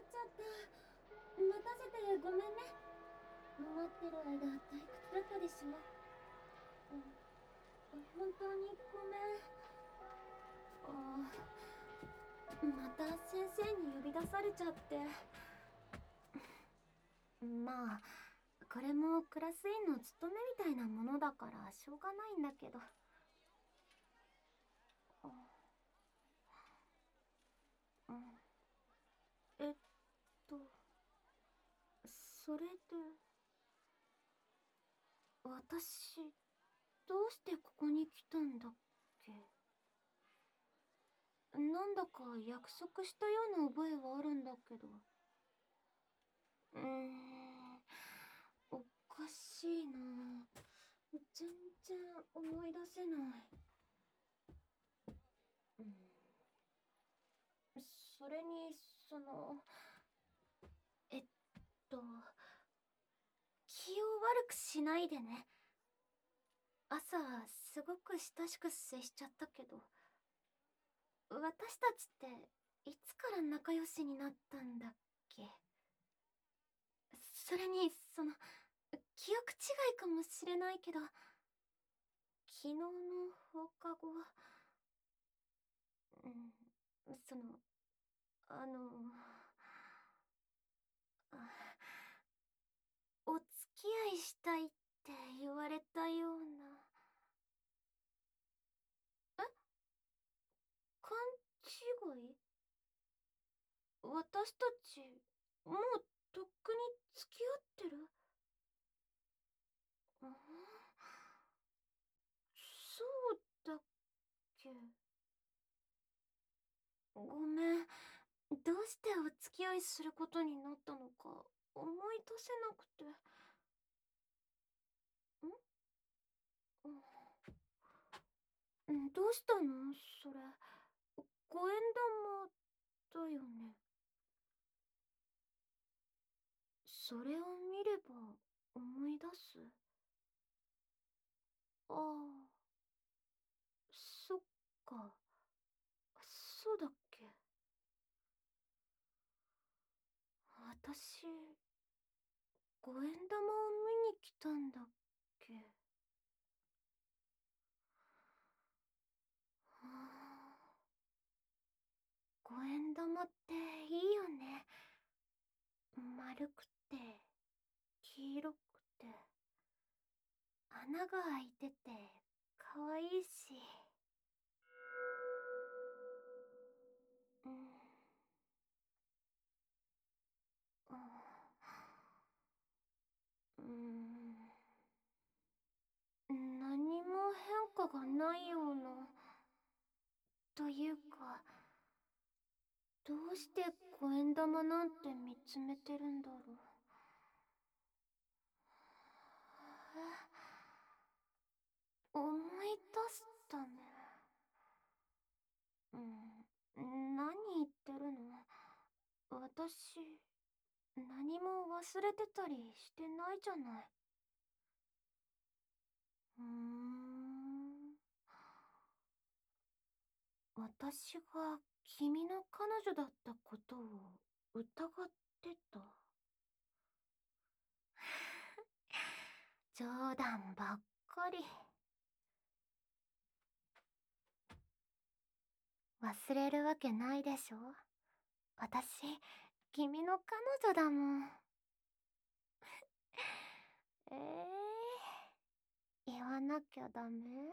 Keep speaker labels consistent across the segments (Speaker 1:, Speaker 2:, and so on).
Speaker 1: ちゃった。待たせてごめんね。待ってる間退屈だったでしょ。本当にごめん。また先生に呼び出されちゃって。まあこれもクラス委員の務めみたいなものだからしょうがないんだけど。えっとそれで私どうしてここに来たんだっけ。なんだか約束したような覚えはあるんだけど。おかしいな。全然思い出せない。それにえっと気を悪くしないでね。朝すごく親しく接しちゃったけど、私たちっていつから仲良しになったんだっけ。それに記憶違いかもしれないけど、昨日の放課後、うん、そのあのあお付き合いしたいって言われたような。え、勘違い。私たちもうとっくに付き合ってる。ん、そうだっけ。ごめん。どうしてお付き合いすることになったのか思い出せなくて。どうしたのそれ。五円玉だよね。それを見れば思い出す。ああ、そっか。そうだっけ。私、五円玉を見に来たんだっけ。はあ、五円玉っていいよね。丸くて黄色くて穴が開いててかわいいし。うん、うん、何も変化がないような。というか、どうして五円玉なんて見つめてるんだろう。思い出したね。何言ってるの。私何も忘れてたりしてないじゃない。うーん、私が君の彼女だったことを疑ってた。冗談ばっかり。忘れるわけないでしょ。私君の彼女だもん。え言わなきゃダメ。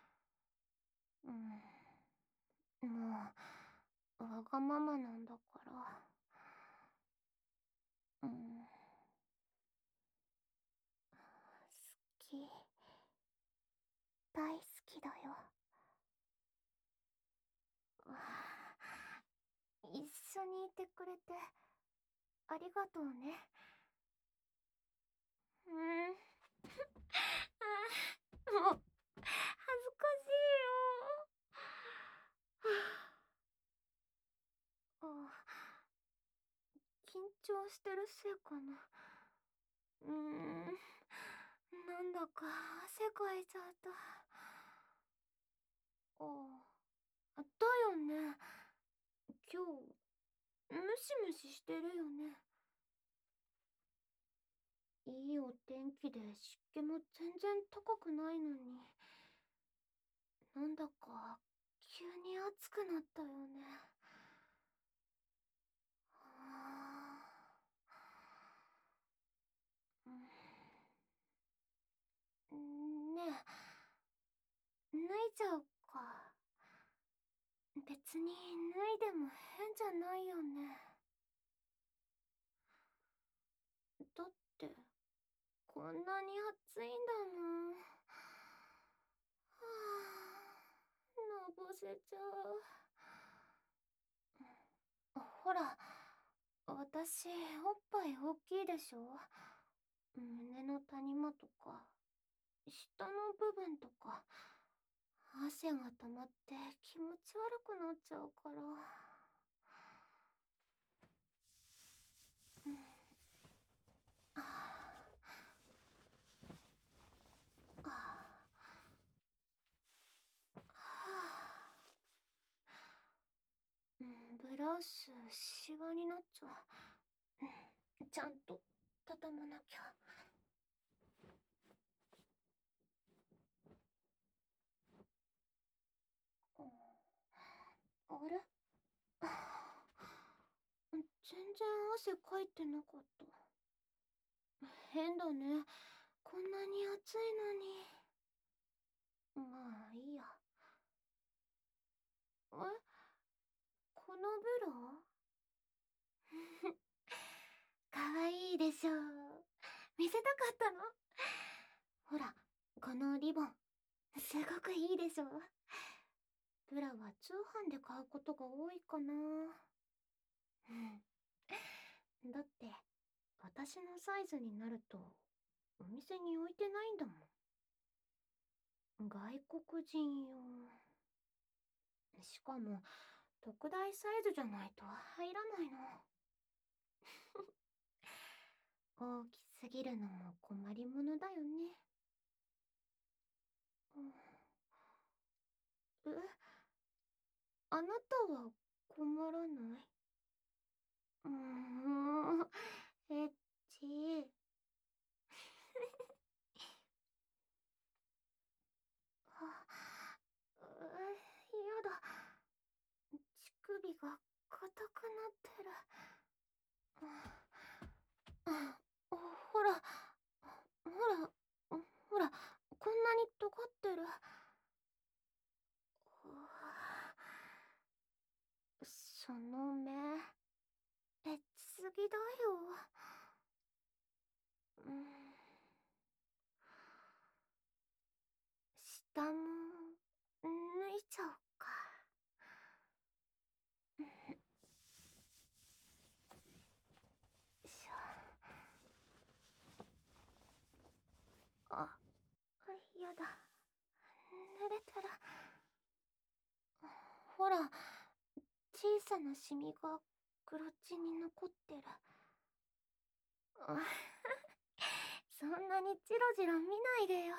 Speaker 1: もうわがままなんだから。好き、大好きだよ。一緒にいてくれてありがとうね。もう恥ずかしいよ。緊張してるせいかな。なんだか汗かいちゃった。だよね。今日無シムシしてるよね。いいお天気で湿気も全然高くないのに、なんだか急に暑くなったよね。はあ、ねえ、脱いじゃおうか。別に脱いでも変じゃないよね。だってこんなに暑いんだもん。はあ、のぼせちゃう。ほら、私おっぱい大きいでしょ。胸の谷間とか下の部分とか汗が溜まって気持ち悪くなっちゃうから。うん、ああ、はあ、ブラウスシワになっちゃう。ちゃんと畳まなきゃ。あれ、全然汗かいてなかった。変だね。こんなに暑いのに。まあいいや。このブローかわいいでしょ。見せたかったの。ほら、このリボンすごくいいでしょ。ブラは通販で買うことが多いかな。だって私のサイズになるとお店に置いてないんだもん。外国人用。しかも特大サイズじゃないと入らないの。大きすぎるのも困りものだよね。え、あなたは困らない？エッチ。やだ。乳首が硬くなってる。ほら、ほら、ほら、こんなに尖ってる。その目、エッチすぎだよ。うん、下も脱いちゃおうか。しょ。やだ。濡れてる。ほら、小さなシミがクロッチに残ってる。そんなにジロジロ見ないでよ。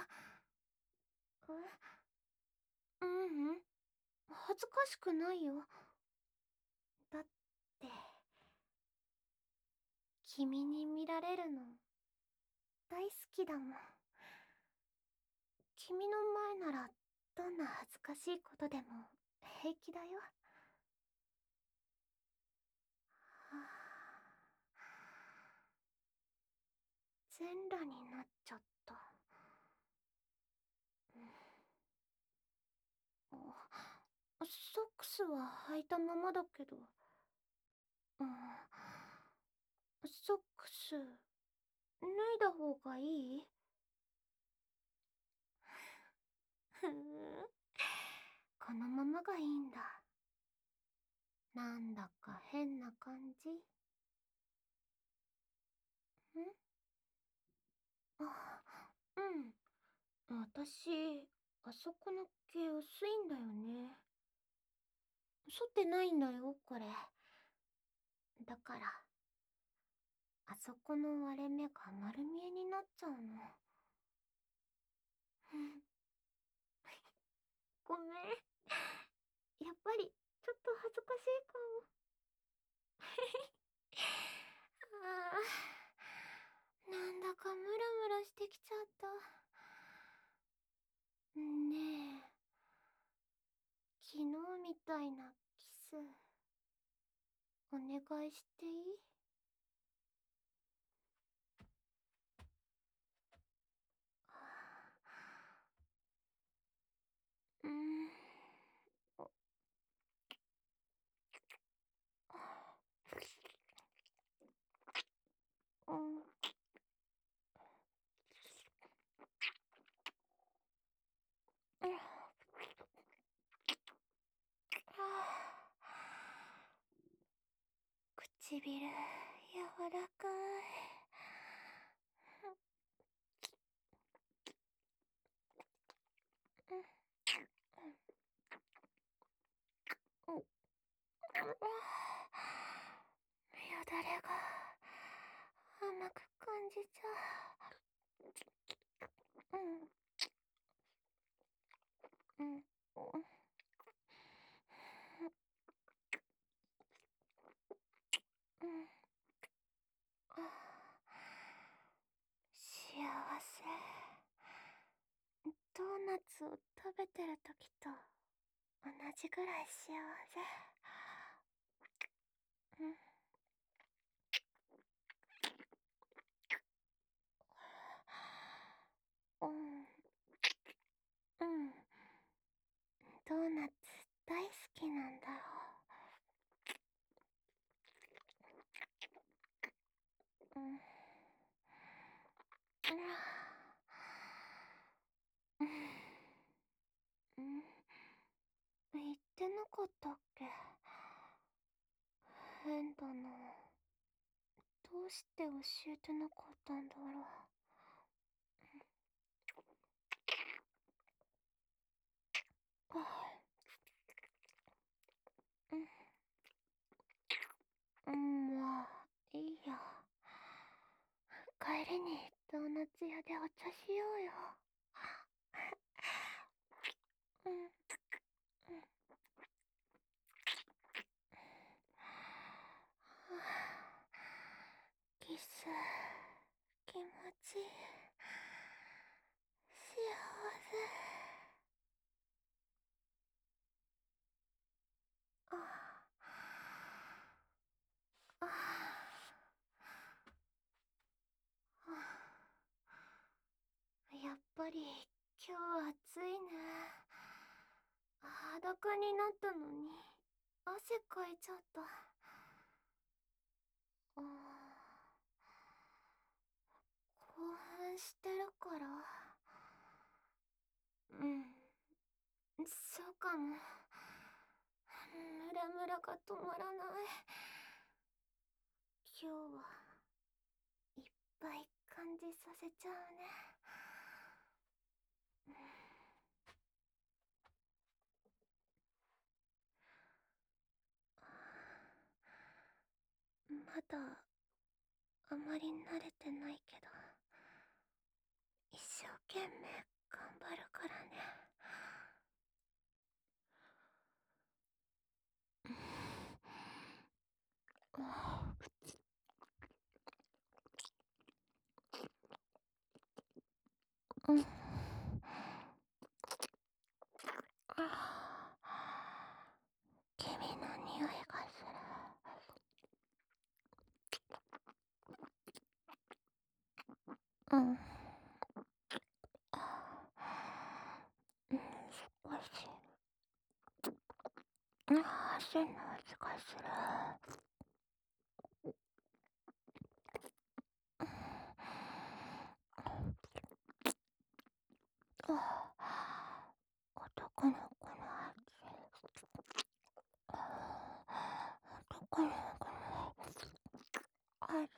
Speaker 1: ううん、恥ずかしくないよ。だって君に見られるの大好きだもん。君の前ならどんな恥ずかしいことでも平気だよ。はあ、全裸になっちゃった。ソックスは履いたままだけど。うん、ソックス脱いだ方がいい？ふーん、このままがいいんだ。なんだか変な感じ。あ、うん。私、あそこの毛薄いんだよね。剃ってないんだよ、これ。だから、あそこの割れ目が丸見えになっちゃうの。ごめん。やっぱり、ちょっと恥ずかしいかも。 てきちゃった。ねえ、昨日みたいなキス、お願いしていい？うん。うん。唇柔らかい。よだれが甘く感じちゃう。うん。幸せ。ドーナツを食べてる時と同じぐらい幸せ。うん。ドーナツ大好きなんだろう。言ってなかったっけ？変だな。どうして教えてなかったんだろう。まあ、いいや。帰りにドーナツ屋でお茶しようよ。キス、気持ちいい。幸せ。やっぱり今日暑いね。裸になったのに汗かいちゃった。興奮してるから。そうかも。ムラムラが止まらない。今日はいっぱい感じさせちゃうね。まだあまり慣れてないけど、一生懸命頑張るからね。うん。君の匂いがする。うん。少し汗の味がする。男の子の男の子の味。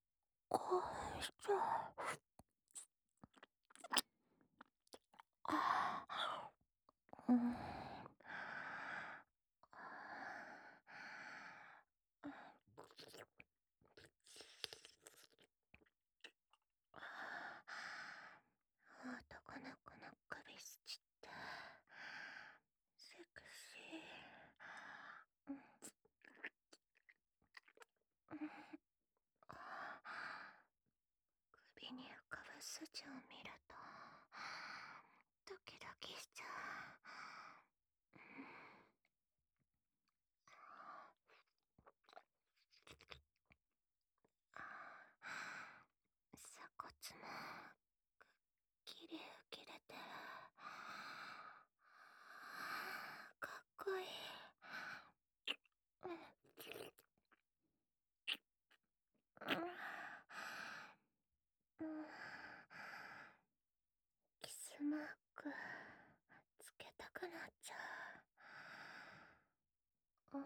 Speaker 1: 興奮しちゃう。 筋を見るとドキドキしちゃう。鎖骨もきれい切れてかっこいい。キスマークつけたくなっちゃう。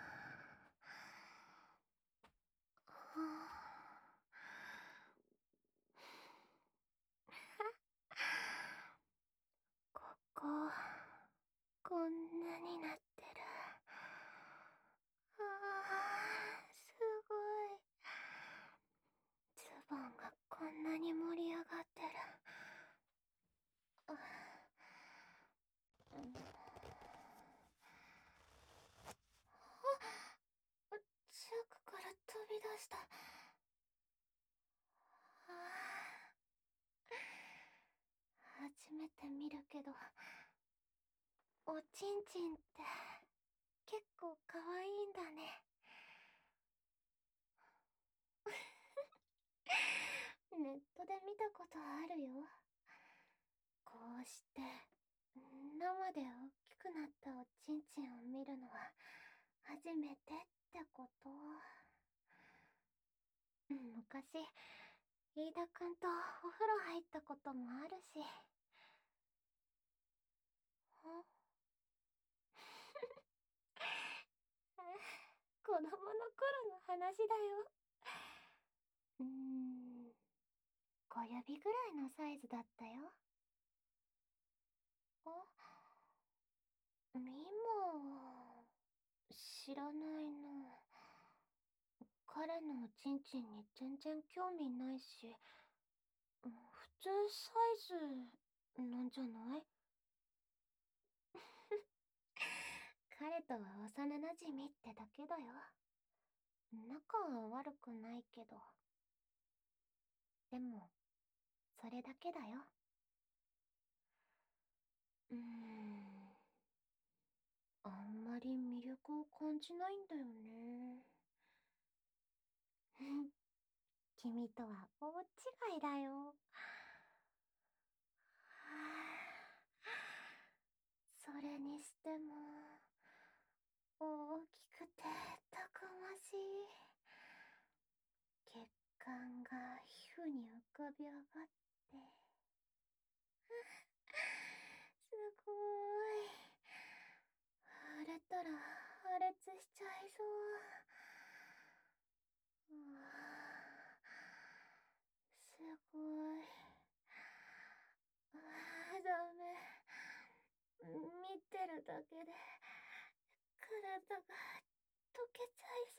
Speaker 1: こここんなになってる。すごい。ズボンがこんなに盛り上がってる。近くから飛び出した。初めて見るけど、おちんちんって結構可愛いんだね。ネットで見たことあるよ。こうして生で大きくなったおちんちんを見るのは初めてってこと。昔飯田くんとお風呂入ったこともあるし。子供の頃の話だよ。小指ぐらいのサイズだったよ。みも知らないの。彼のおちんちんに全然興味ないし、普通サイズなんじゃない？彼とは幼なじみってだけだよ。仲は悪くないけど。でも、それだけだよ。あんまり魅力を感じないんだよね。君とは大違いだよ。それにしても、大きくてたくましい。血管が皮膚に浮かび上がって。すごい。腫れたら破裂しちゃいそう。すごい。ダメ。見てるだけで体が溶けちゃいそう。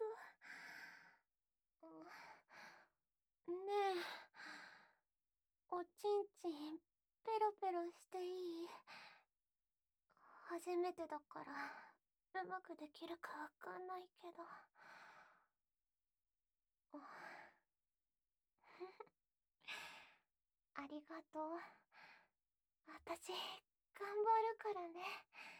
Speaker 1: ねえ、おちんちんペロペロしていい？初めてだからうまくできるかわかんないけど。ありがとう。私頑張るからね。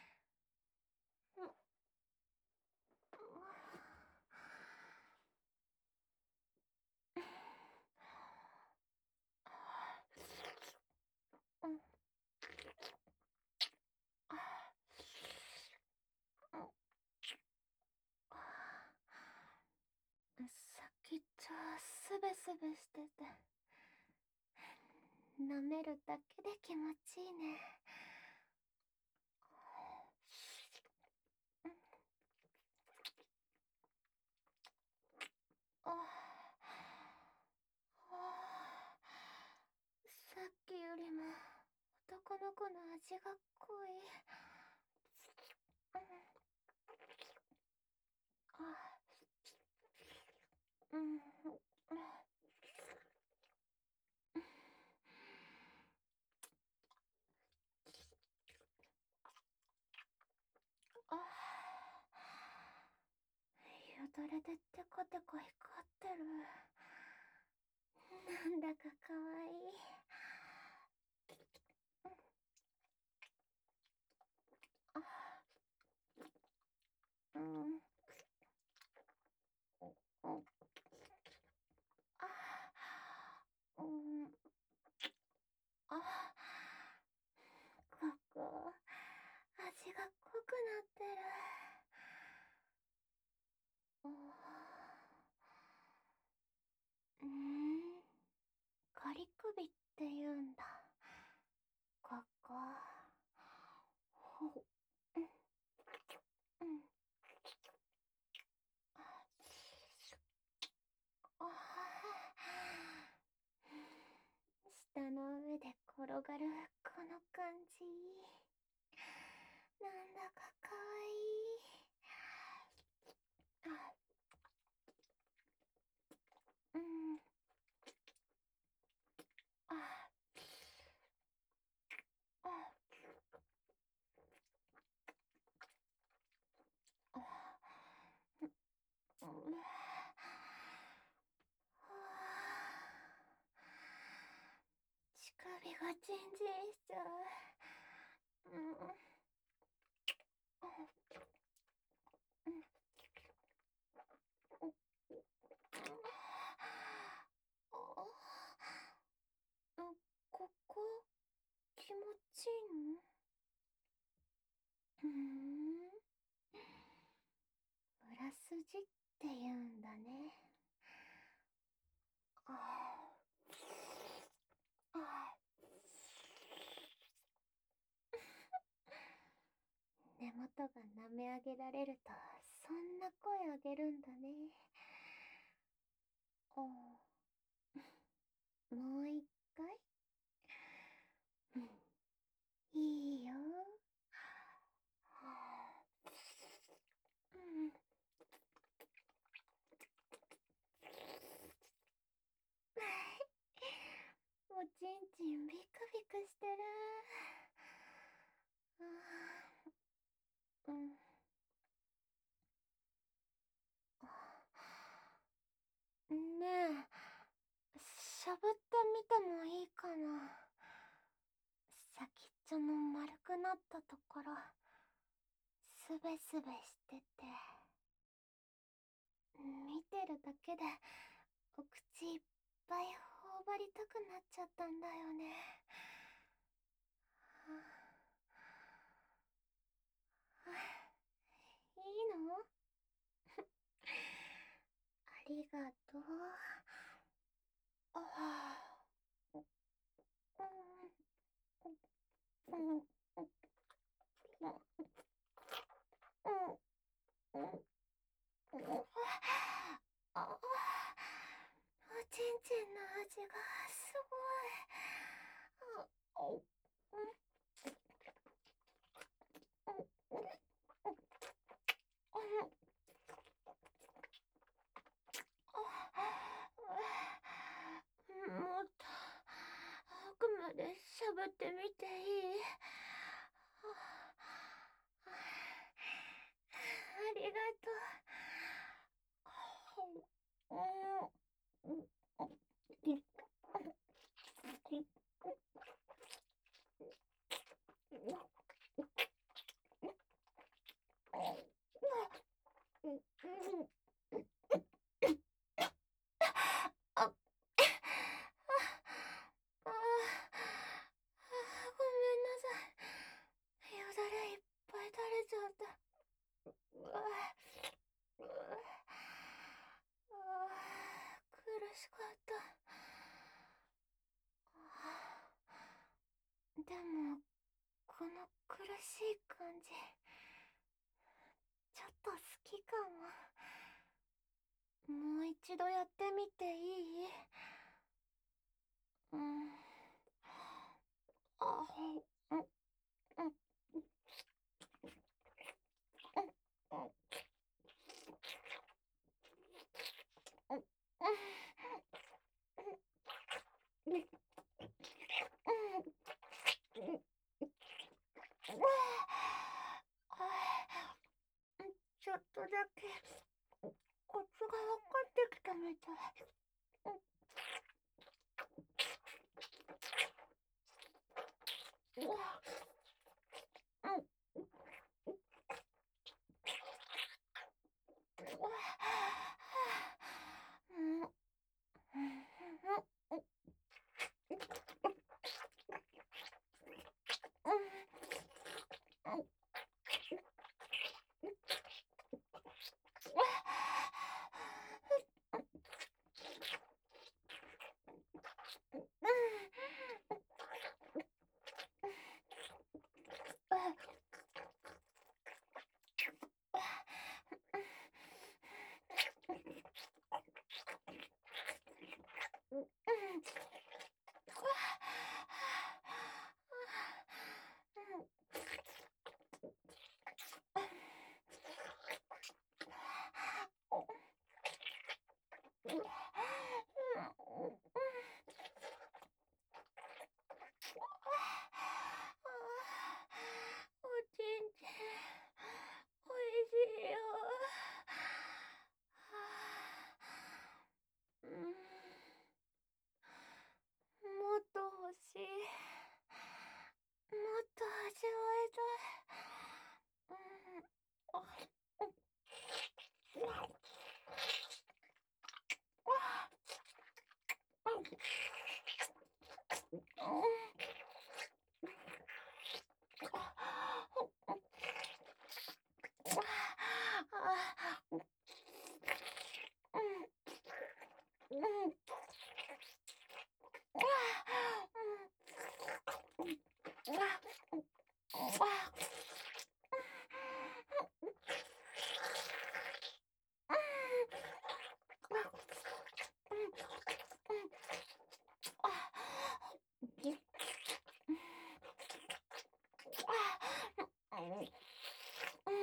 Speaker 1: 先っちょすべすべしてて、舐めるだけで気持ちいいね。さっきよりも男の子の味が濃い。うん。よだれでテコテコ光ってる。なんだかかわいい。 うん。うん。あ、うん。あ、ここ、味が濃くなってる。おうーん、カリ首って言うんだ。ここ。ほ、うん、うん。あ舌の上で転がるこの感じ。なんだかかわいい。あ、うん。あ、あ、あ、うん。乳首がチンチンしちゃう。うん。うん。ここ、気持ちいいの？うーん。裏筋って言うんだね。ああ、あ根元が舐め上げられると、そんな声上げるんだね。おもう一回。うん、いいよ。うん。おちんちんビクビクしてる。あー、うん。ねえ、しゃぶってみてもいいかな。先っちょの丸くなったところ、すべすべしてて。見てるだけで、お口いっぱい頬張りたくなっちゃったんだよね。はあ、いいの？ありがとう。ああ、うん、うん、うん、うん、うん、うん。あ、おちんちんの味がすごい。あ、うん、うん、うん、うん。もっと奥までしゃぶってみていい？ありがとう。あ、あ、ごめんなさい。よだれいっぱい垂れちゃった。うわ、うわ、苦しかった。でも、この苦しい感じ、ちょっと好きかも。もう一度やってみていい？うん。あ、うん、うん、うん、うん、うん、うん、ちょっとだけコツが分かってきたみたい。うん、うん、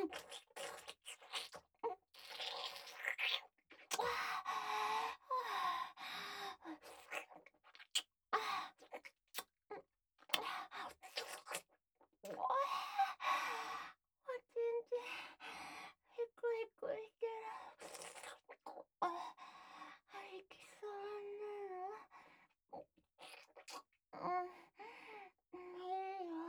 Speaker 1: ヒクヒクしてる。いきそうなの。いいよ。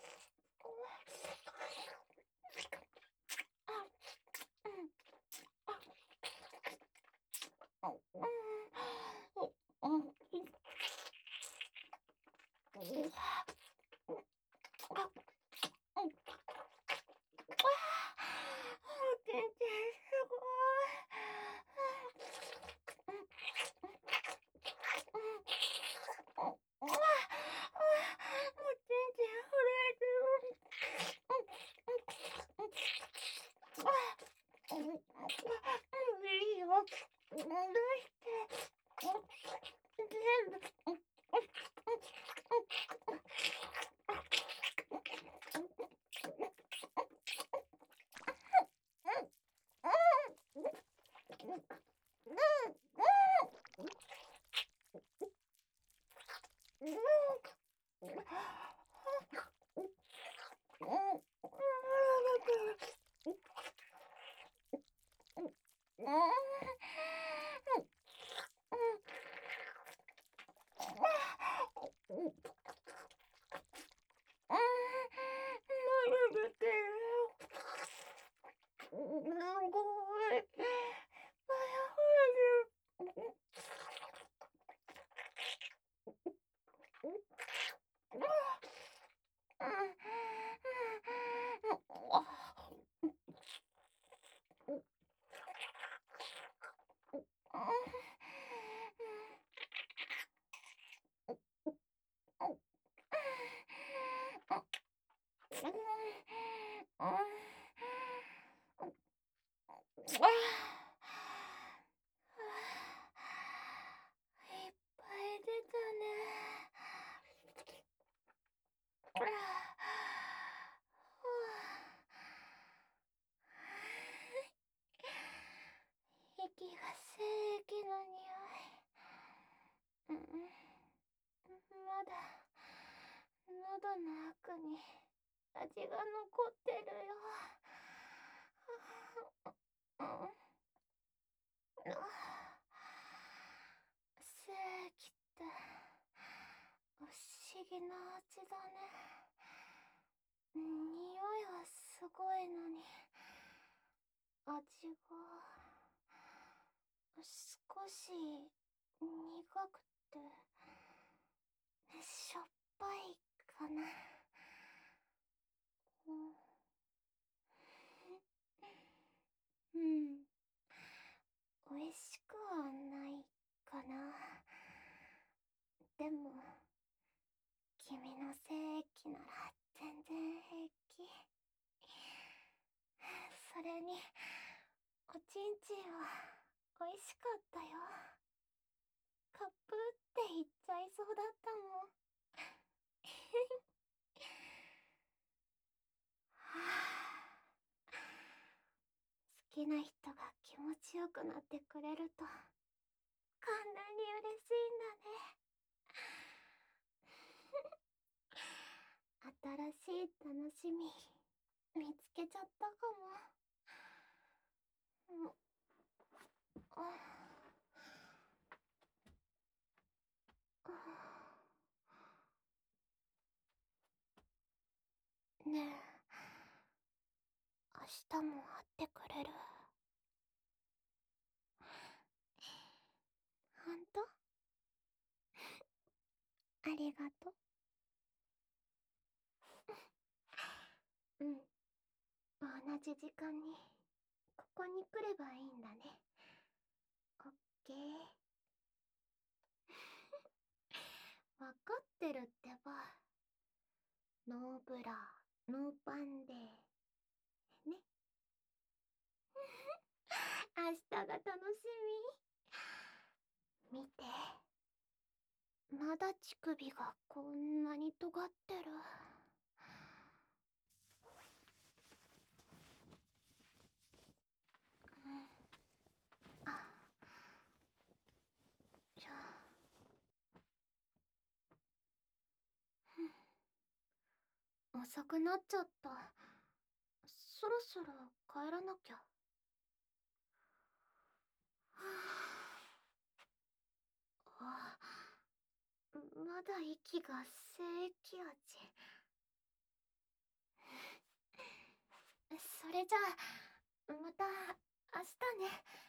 Speaker 1: 全然すごい。もう全然震えてる。いいよ。出して。全部。すごい。いっぱい出たね。息が精液の匂い。まだ喉の奥に味が残ってるよ。精液って不思議な味だね。匂いはすごいのに味が少し苦くてしょっぱいかな。うん、美味しくはないかな。でも君の精液なら全然平気。それにおちんちんは美味しかったよ。カップって言っちゃいそうだったもん。はあ、好きな人が気持ちよくなってくれるとこんなに嬉しいんだね。新しい楽しみ見つけちゃったかも。ねえ、明日も会ってくれる？ほんと？ありがとう。うん、同じ時間にここに来ればいいんだね。オッケー。わかってるってば。ノーブラ、ノーパンデー。ね。明日が楽しみ。見て。まだ乳首がこんなに尖ってる。 遅くなっちゃった。そろそろ帰らなきゃ。あ、まだ息が精液味。それじゃあ、また明日ね。